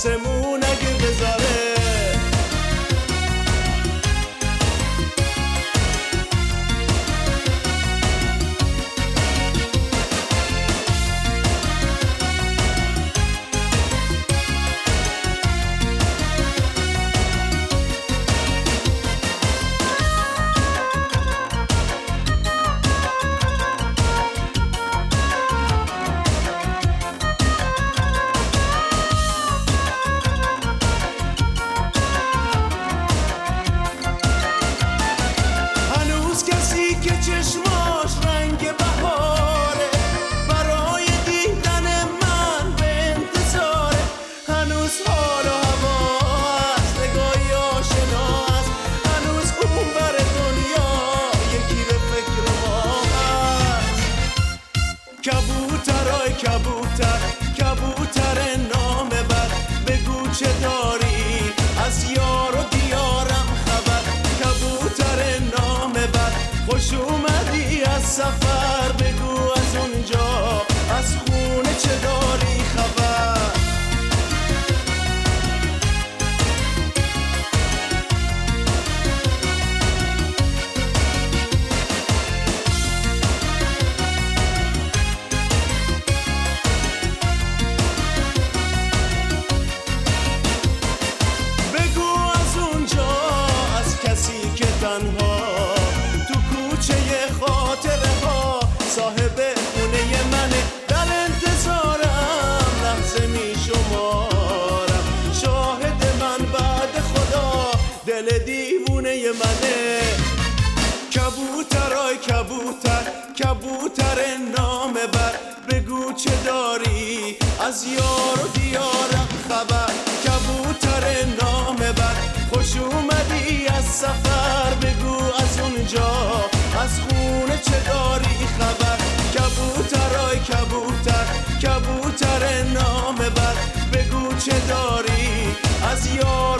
آسمون اگه بذاره. که چشماش رنگ بهاره برای دیدن من به انتظاره. هنوز حال و هواست، نگاهی آشنا است، هنوز اون بر دنیا یکی به فکر ما هست. کبوترای کبوتر، کبوتر نامه بر، بگو چه داری از یار و دیارم خبر. کبوتر نامه بر، خوش اومدی از سفر، بگو از اونجا از خونه چه داری خبر. بگو از اونجا از کسی که تنها خاطره ها صاحب خونه منه، در انتظارم لحظه می شمارم، شاهد من بعد خدا دل دیوونه منه. کبوترای کبوتر، کبوتر نامه بر، بگو چه داری از یار و دیارم خبر. کبوتر نامه بر، خوش اومدی از سفر، بگو از اونجا از خونه چه داری خبر. کبوترای کبوتر، کبوتر نامه بر، بگو چه داری از یار